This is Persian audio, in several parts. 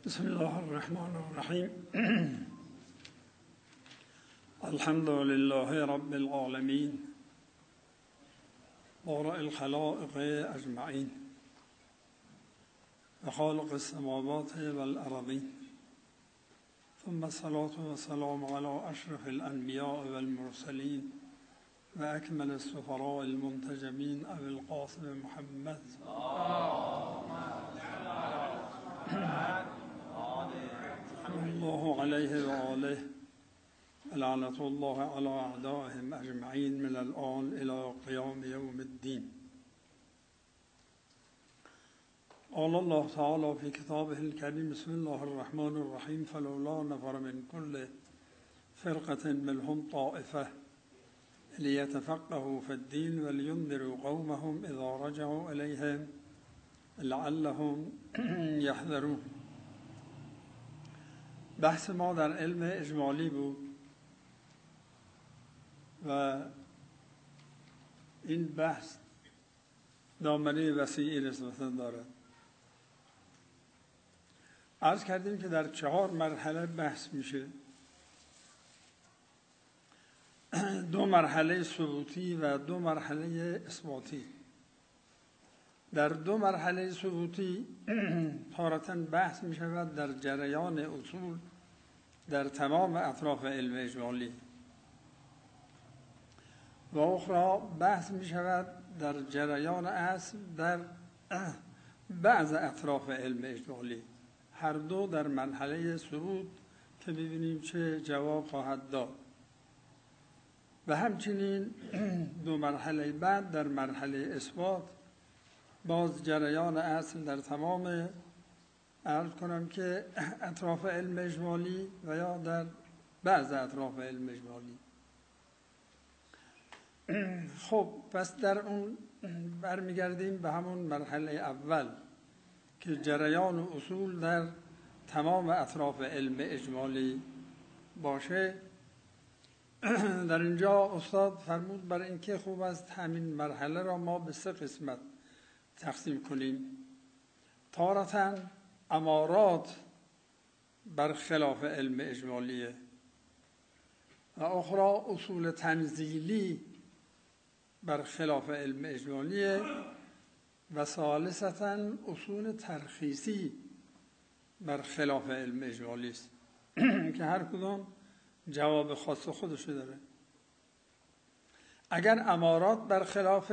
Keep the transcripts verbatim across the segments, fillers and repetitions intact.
بسم الله الرحمن الرحیم. الحمد لله رب العالمین بارئ الخلائق اجمعین و خالق السماوات والارضین، ثم الصلاة والسلام على اشرف الانبیاء والمرسلین و اکمل السفراء المنتجبین ابی القاسم محمد الله علیه و آله لعنة الله على اعدائهم اجمعین من الآن الى قیام یوم الدین. قال الله تعالى في كتابه الكريم بسم الله الرحمن الرحيم فلولا نفر من كل فرقة منهم طائفة ليتفقهوا في الدين ولينذروا قومهم إذا رجعوا إليهم لعلهم يحذرون. بحث ما در علم اجمالی بود و این بحث دامنه وسیعی نسبتاً دارد. عرض کردیم که در چهار مرحله بحث میشه. دو مرحله ثبوتی و دو مرحله اثباتی. در دو مرحله ثبوتی تارةً بحث می شود در جریان اصول در تمام اطراف علم اجمالی و اخرى بحث می شود در جریان اصل در بعض اطراف علم اجمالی. هر دو در مرحله ثبوت که ببینیم چه جواب خواهد داد و همچنین دو مرحله بعد در مرحله اثبات باز جریان اصل در تمام عرض کنم که اطراف علم اجمالی و یا در بعض اطراف علم اجمالی. خب پس در اون برمیگردیم به همون مرحله اول که جریان و اصول در تمام اطراف علم اجمالی باشه. در اینجا استاد فرمود برای اینکه خوب است همین مرحله را ما به سه قسمت تقسیم کنیم. تارةً امارات بر خلاف علم اجمالیه و اخرى اصول تنزیلی بر خلاف علم اجمالیه و ثالثاً اصول ترخیصی بر خلاف علم اجمالی است که هر کدام جواب خاص خودشو داره. اگر امارات بر خلاف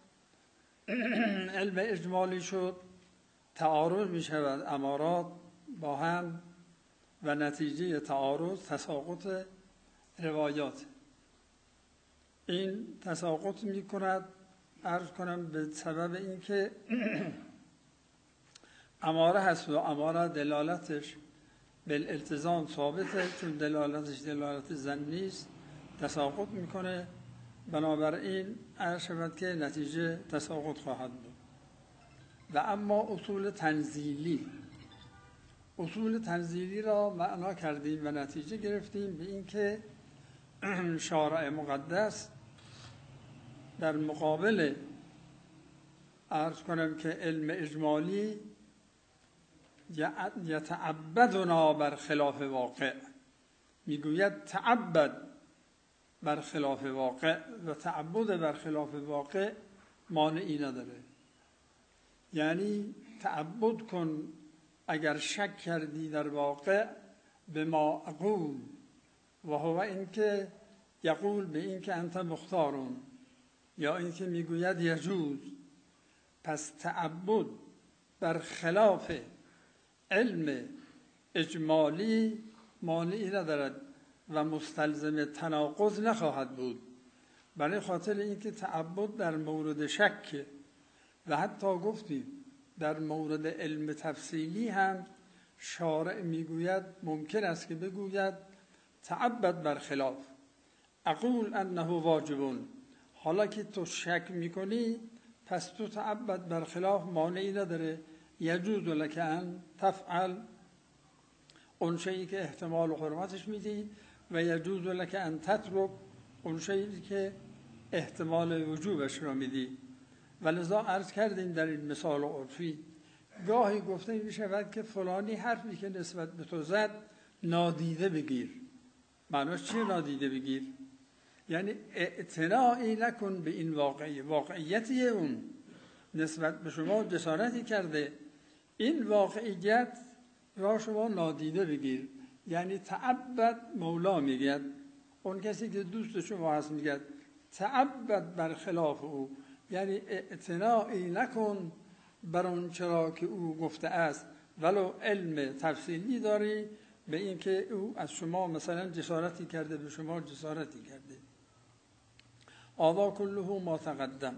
علم اجمالی شد تعارض می شود امارات با هم و نتیجه تعارض تساقط روایات. این تساقط می کند عرض کنم به سبب اینکه اماره هست و اماره دلالتش بالالتزام ثابته، چون دلالتش دلالت ظنی است تساقط میکنه. بنابراین عرض شود که نتیجه تساقط خواهد بود. و اما اصول تنزیلی اصول تنزیلی را معنا کردیم و نتیجه گرفتیم به اینکه شارع مقدس در مقابل عرض کنم که علم اجمالی یتعبدنا بر خلاف واقع میگوید تعبد بر خلاف واقع و تعبد بر خلاف واقع مانعی نداره. یعنی تعبد کن اگر شک کردی در واقع به ما اقول و هو اینکه یقول به اینکه انت مختارون یا اینکه میگوید یجوز. پس تعبد بر خلاف علم اجمالی مانعی ندارد و مستلزم تناقض نخواهد بود، برای خاطر اینکه تعبد در مورد شک و حتی گفتیم در مورد علم تفصیلی هم شارع میگوید ممکن است که بگوید تعبد بر خلاف اقول انه واجبون. حالا که تو شک میکنی پس تو تعبد بر خلاف مانعی نداره. یجوز لک ان تفعل اون شیئی که احتمال و حرمتش میدی و یجوز لک ان تترک اون شیئی که احتمال وجوبش را میدی. ولذا عرض کردیم در این مثال عرفی گاهی گفته می شود که فلانی حرفی که نسبت به تو زد نادیده بگیر. معناش چیه نادیده بگیر؟ یعنی اعتناعی نکن به این واقعی، واقعیتی اون نسبت به شما جسارتی کرده، این واقعیت را شما نادیده بگیر. یعنی تعبد، مولا میگه اون کسی که دوست شما هست میگه تعبد بر خلاف او، یعنی اعتناعی نکن بر اون چرا که او گفته است ولو علم تفصیلی داری به این که او از شما مثلا جسارتی کرده، به شما جسارتی کرده. آوا کله ما تقدم.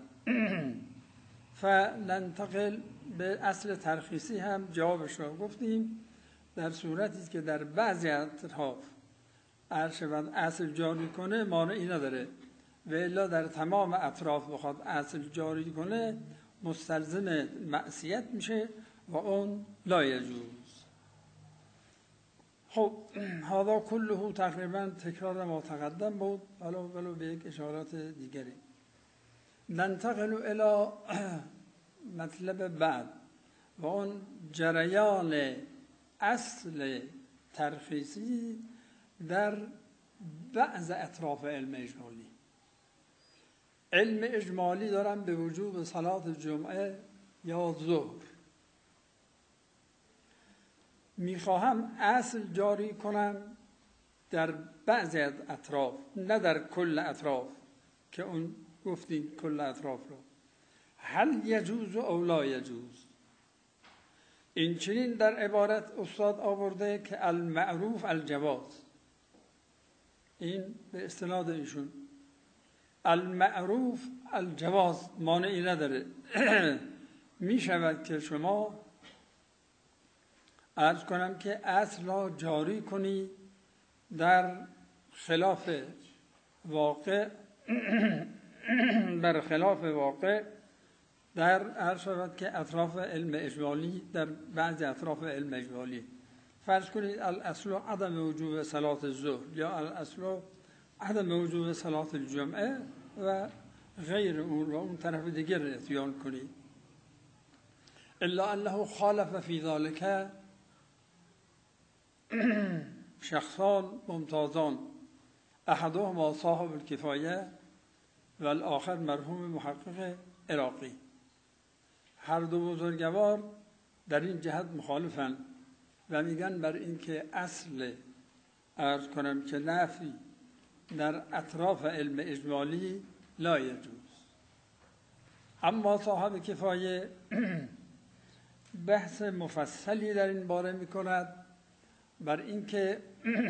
فننتقل به اصل ترخیصی هم جوابش را گفتیم. در صورتی که در بعضی اطراف عرش و اصل جاری کنه مانعی نداره، و الا در تمام اطراف بخواد اصل جاری کنه مستلزم معصیت میشه و اون لا یجوز. خب هذا کله تقریبا تکرار ما تقدم بود، حالا ولو به یک اشارات دیگری. ننتقل الی مطلب بعد و اون جریان اصل ترخیصی در بعض اطراف علم اجمالی. علم اجمالی دارم به وجوب صلات جمعه یا ظهر. میخواهم اصل جاری کنم در بعضی از اطراف، نه در کل اطراف که اون گفتیم کل اطراف رو. هل یجوز او لا یجوز؟ این چنین در عبارت استاد آورده که المعروف الجواز. این به استناد ایشون المعروف الجواز مانعی نداره. می شود که شما عرض کنم که اصل را جاری کنی در خلاف واقع بر خلاف واقع در عرض شود که اطراف علم اجمالی، در بعض اطراف علم اجمالی. فرض کنید الاصل عدم وجوب صلات الظهر یا الاصل عدم وجوب صلات الجمعه و غیر اون، و اون طرف دیگر اتیان کنید. الا انه خالف فی ذلك شخصان ممتازان، احدهما صاحب الکفایه و الاخر مرحوم محقق عراقی. هر دو بزرگوار در این جهت مخالفن و میگن بر این که اصل عرض کنم که نفی در اطراف علم اجمالی لا یجوز. اما صاحب کفایه بحث مفصلی در این باره میکند بر این که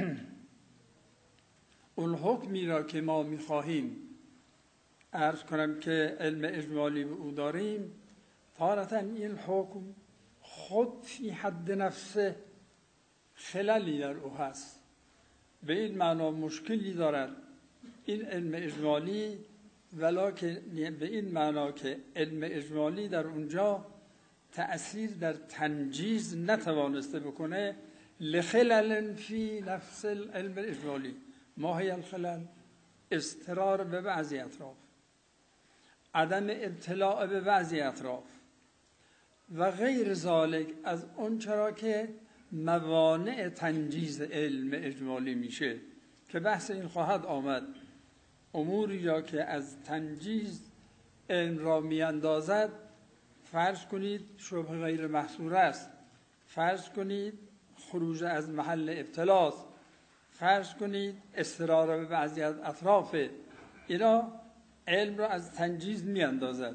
اون حکمی را که ما میخواهیم عرض کنم که علم اجمالی به او داریم، تارة این حکم خود فی حد نفسه خللی در او هست، به این معنا مشکلی دارد این علم اجمالی، ولکن به این معنا که علم اجمالی در اونجا تأثیر در تنجیز نتوانسته بکنه لخلل فی نفس العلم الاجمالی. ما هی الخلل؟ استرار به بعضی اطراف، عدم ابتلاع به بعضی اطراف و غیر ذالک از اون چرا که موانع تنجیز علم اجمالی میشه که بحث این خواهد آمد. اموری را که از تنجیز علم را میاندازد، فرض کنید شبه غیر محصور است، فرض کنید خروج از محل ابتلاست، فرض کنید استرار به بعضی از اطراف، اینا علم را از تنجیز میاندازد.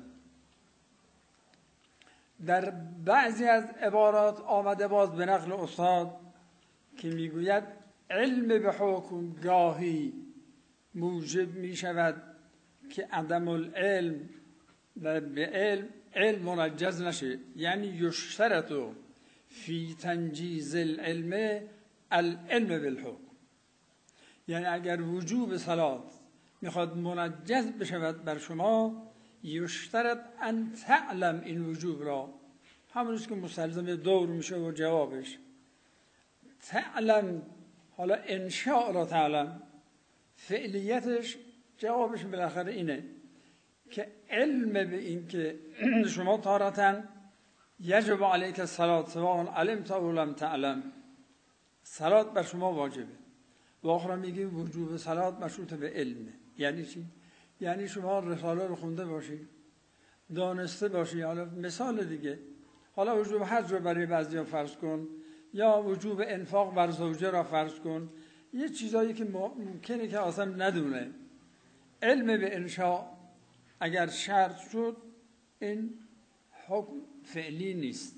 در بعضی از عبارات آمده باز به نقل استاد که میگوید علم به حکم گاهی موجب می شود که عدم العلم و به علم علم منجز نشه. یعنی یشترط فی تنجیز العلم العلم بالحکم، یعنی اگر وجوب صلات میخواد منجز بشود بر شما، یشترط ان تعلم این وجوب را، همونیست که مستلزم دور میشه و جوابش تعلم. حالا انشاء را تعلم، فعلیتش جوابش بالاخره اینه که علم به این که شما تارتن یجب علیک الصلاة سواء علمت او لم تعلم، صلات بر شما واجبه. و آخر میگه وجوب صلات مشروط به علمه. یعنی چی؟ یعنی شما رساله رو خونده باشی، دانسته باشی. حالا مثال دیگه، حالا وجوب حج رو برای بعضیا فرض کن، یا وجوب انفاق بر زوجه را فرض کن، یه چیزایی که ممکنه که آدم ندونه. علم به انشاء اگر شرط شد، این حکم فعلی نیست.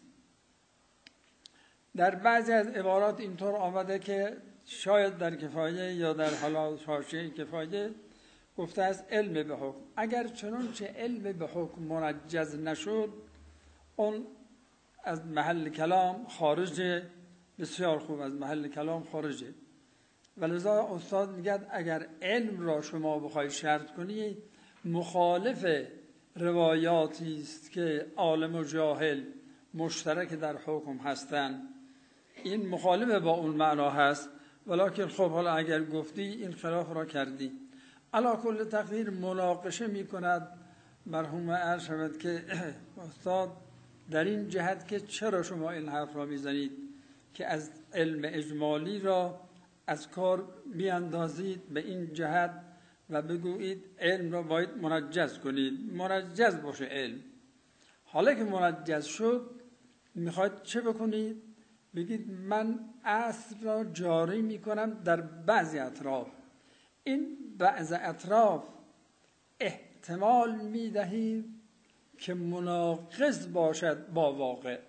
در بعضی از عبارات اینطور آمده که شاید در کفایه یا در حالا حاشیه کفایه گفته است علم به حکم. اگر چنانچه علم به حکم منجز نشد، اون از محل کلام خارجه، بسیار خوب، از محل کلام خارجه. ولذا استاد میگه اگر علم را شما بخوای شرط کنی، مخالف روایاتی است که عالم و جاهل مشترک در حکم هستند. این مخالف با اون معنا هست، ولکن خب حالا اگر گفتی این خلاف را کردی. علا کل تقدیر مناقشه می کند مرحوم عرض شود که استاد در این جهت که چرا شما این حرف را میزنید که از علم اجمالی را از کار بیاندازید به این جهت و بگویید علم را باید منجز کنید. منجز باشه علم. حالا که منجز شد، میخواید چه بکنید؟ بگید من اصل را جاری میکنم در بعضی اطراف. این بعض اطراف احتمال میدهید که مناقض باشد با واقع.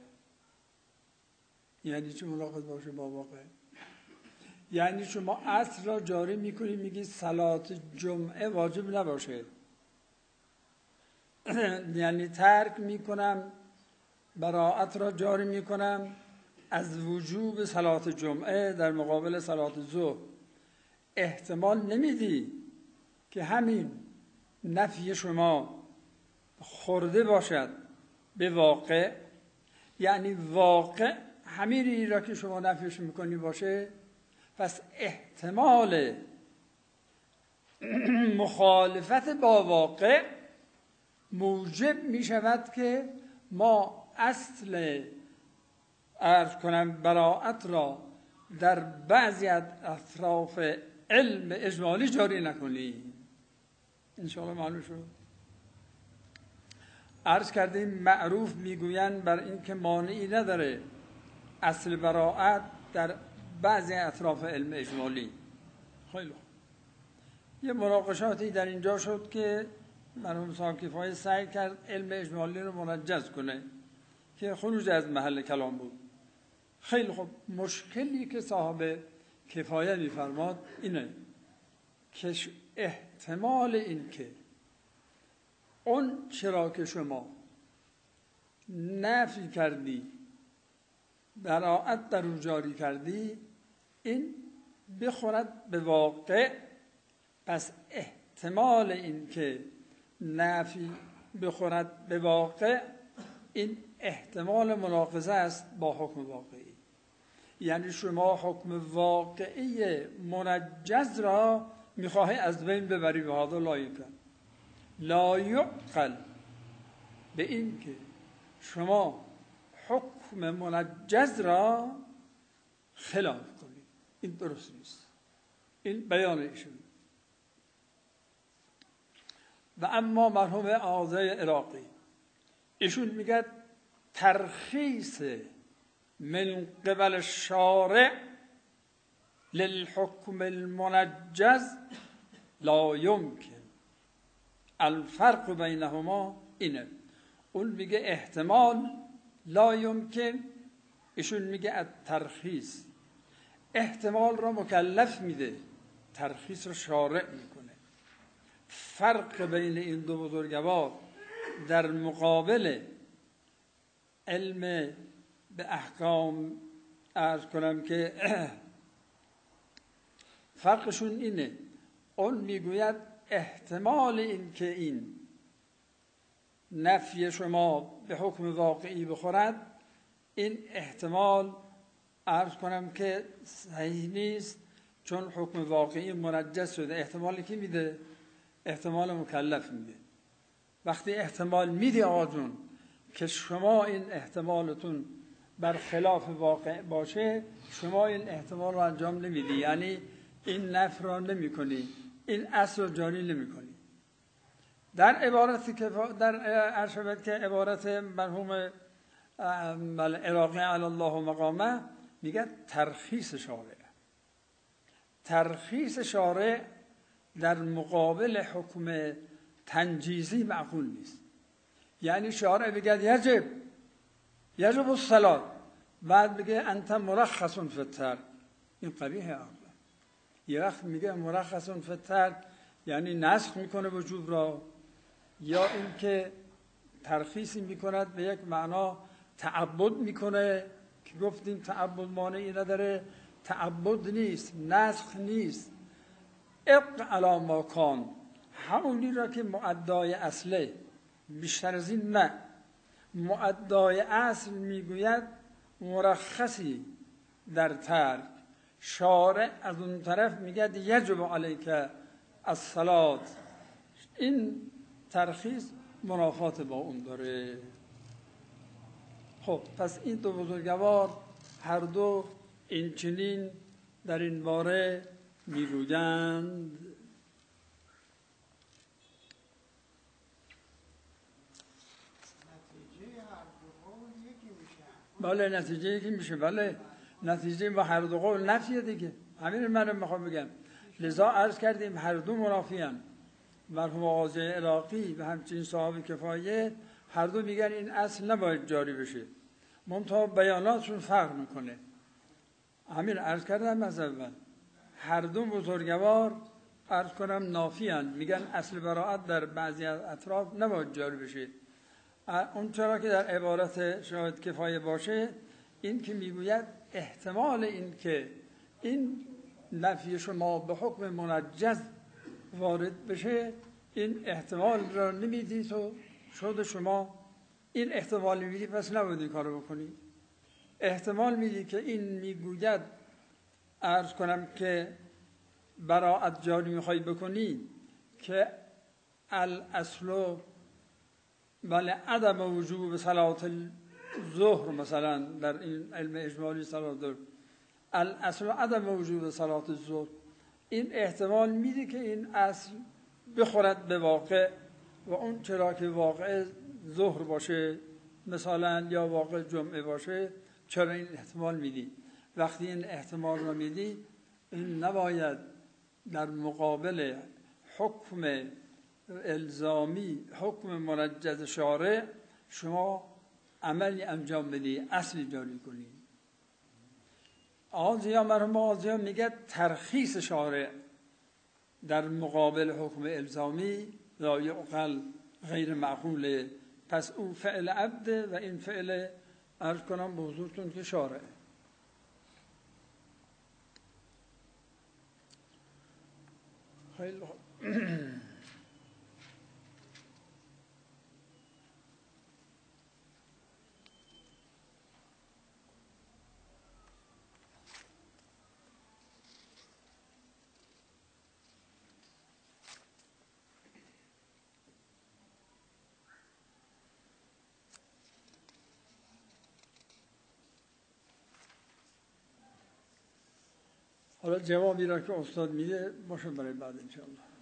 یعنی چه مناقض باشه با واقع؟ یعنی شما اصل را جاری میکنی، میگی صلات جمعه واجب نباشه، یعنی ترک میکنم، براءت را جاری میکنم از وجوب صلات جمعه در مقابل صلات ظهر. احتمال نمیدی که همین نفی شما خورده باشد به واقع، یعنی واقع همینی را که شما نفیش میکنی باشه. پس احتمال مخالفت با واقع موجب می شود که ما اصل عرض کنم براءت را در بعضی از اطراف علم اجمالی جاری نکنیم. انشاءالله معلوم شد. عرض کردیم معروف میگویند بر این که مانعی نداره اصل براءت در بعضی اطراف علم اجمالی. خیلی خوب. یه مناقشاتی در اینجا شد که مرحوم صاحب کفایه سعی کرد علم اجمالی رو منجز کنه که خروج از محل کلام بود. خیلی خوب. مشکلی که صاحب کفایه میفرماد اینه که احتمال این که اون چرا که شما نفی کردی، براءت در اون جاری کردی، این بخورد به واقع. پس احتمال این که نفی بخورد به واقع، این احتمال مناقضه است با حکم واقعی. یعنی شما حکم واقعی منجز را میخواهی از بین ببری. به هذا لا یعقل لا یعقل به این که شما حکم منجز را خلاف کنید، این درست نیست. این بیان ایشون. و اما مرحوم آذای عراقی، ایشون میگه ترخیص من قبل الشارع للحکم المنجز لا یمکن. الفرق بینهما اینه. اون میگه احتمال، لا یمکن ایشون میگه الترخیص. احتمال را مکلف میده، ترخیص را شارع میکنه. فرق بین این دو بزرگوار در مقابل علم به احکام عرض کنم که فرقشون اینه. اون میگوید احتمال این که این نفی شما به حکم واقعی بخورد، این احتمال عرض کنم که صحیح نیست، چون حکم واقعی منجز شده. احتمالی که میده؟ احتمال مکلف میده. وقتی احتمال میده آقا جون، که شما این احتمالتون برخلاف واقع باشه، شما این احتمال رو انجام نمیدی، یعنی این نفی را نمی کنی، این اصل رو جاری نمی کنی. در عبارتی که در ارشبت که عبارت مرحوم عراقی علی الله مقامه میگه ترخیص شارع. ترخیص شارع در مقابل حکم تنجیزی معقول نیست. یعنی شارع بگه یجب یجب الصلاة، بعد بگه انت مرخص فی الترک، این قبیحه عقلا. یه وقت میگه مرخص فی الترک یعنی نسخ میکنه وجوب را، یا اینکه ترخیصی میکند به یک معنا تعبد میکنه که گفتیم تعبد مانعی نداره، تعبد نیست، نسخ نیست. ابق علی ما کان، همونی را که مؤدای اصله، بیشتر از این نه. مؤدای اصل میگوید مرخصی در ترک، شارع از اون طرف میگه یجب علیک الصلاة، این ترخیص منافات با اون داره. خب پس این دو بزرگوار هر دو این چنین در این باره میگویند. بله نتیجه یکی میشه، بله نتیجه با هر دو قول نفیه دیگه، همین من میخوام بگم. لذا عرض کردیم هر دو منافی هم. مرحوم آقای عراقی و همچنین صاحب کفایه هر دو میگن این اصل نباید جاری بشه، منتها بیاناتشون فرق میکنه. همین عرض کردم از اول هر دو بزرگوار عرض کنم نافی هستند، میگن اصل براءت در بعضی از اطراف نباید جاری بشه. اون چرا که در عبارت شاید کفایه باشه، این که میگوید احتمال این که این نفی شما به حکم منجز وارد بشه، این احتمال را نمیدی، تو شد شما این احتمال میدی، پس نباید این کارو بکنی. احتمال میدی که این میگوید عرض کنم که براءت جاری میخوای بکنی که الاصل بله عدم وجوب صلات الظهر، مثلا در این علم اجمالی صلات الظهر الاصل عدم وجوب صلات الظهر، این احتمال میده که این اصل بخورد به واقع و اون چرا که واقع ظهر باشه مثلا یا واقع جمعه باشه، چرا این احتمال میدی؟ وقتی این احتمال رو میدی، این نباید در مقابل حکم الزامی، حکم منجز شارع، شما عملی انجام بدی، اصلی جاری کنی. آزیا مرحوم آزیا میگه ترخیص شارع در مقابل حکم الزامی لا یعقل، غیر معقوله. پس او فعل عبده و این فعل عرض کنم به حضورتون که شارع. خیلی خوب. حالا جوابی را که استاد میده باشه برای بعد انشاءالله.